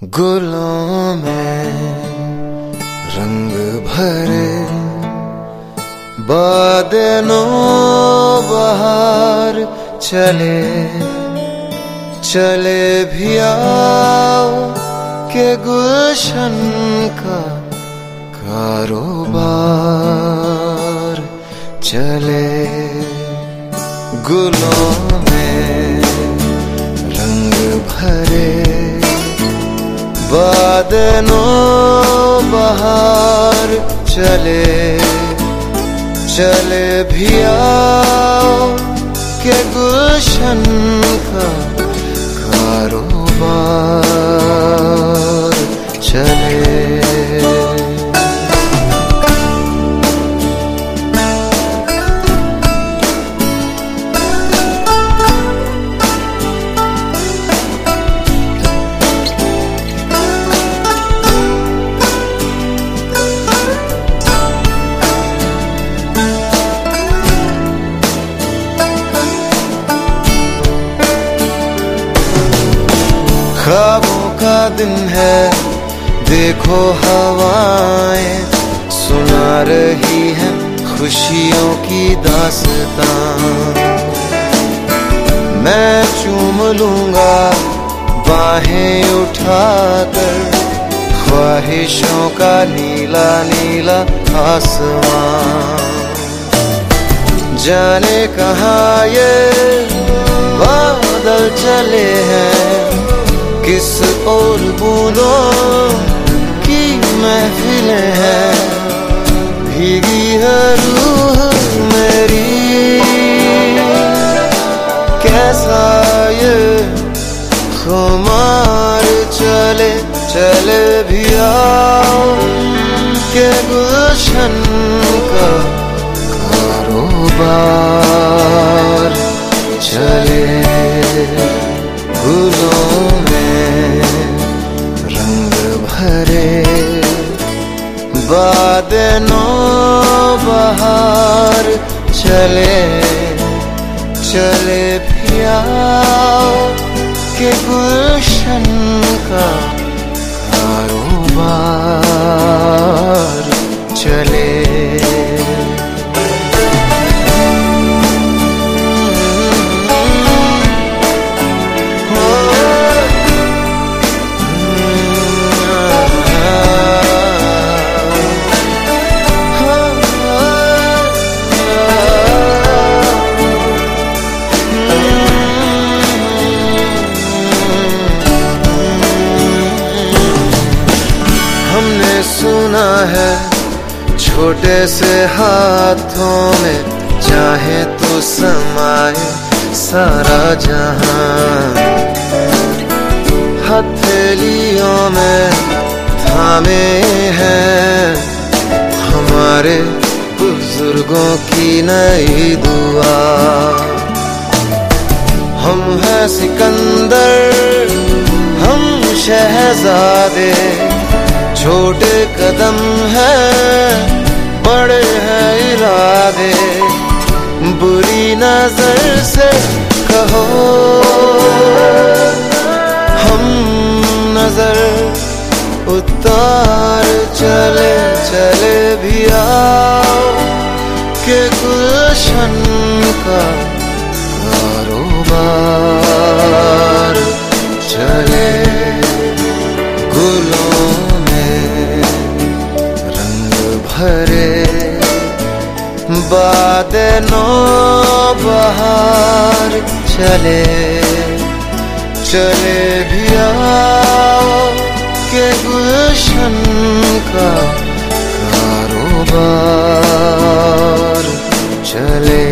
गुलों में रंग भरे बादलों बहार चले चले भी आओ के गुलशन का कारोबार चले। गुलों में रंग भरे बादलों बहार चले चले भी आओ के गुलशन का कारोबार चले। ख्वाबों का दिन है, देखो हवाएं सुना रही है खुशियों की दास्तां। मैं चूम लूंगा बाहें उठाकर ख्वाहिशों का नीला नीला आसमां। जाने कहाँ ये बादल चले हैं, किस और बूंदों की महफिलें हैं। भीगी है रूह मेरी, कैसा ये खुमार चले चले भी आओ के गुलशन का कारोबार चले। गुलों भरे बादलों बहार चले चले भी आओ के गुलशन का कारोबार चले। सुना है छोटे से हाथों में चाहे तो समाए सारा जहां। हथेलियों में थामे हैं हमारे बुजुर्गों की नई दुआ। हम हैं सिकंदर हम शहजादे, छोटे कदम हैं बड़े हैं इरादे। बुरी नजर से कहो हम नजर उतार चले चले भी आओ के गुलशन का कारोबार चले। गुलों भरे बादलों बहार चले चले भी आओ के गुलशन का कारोबार चले।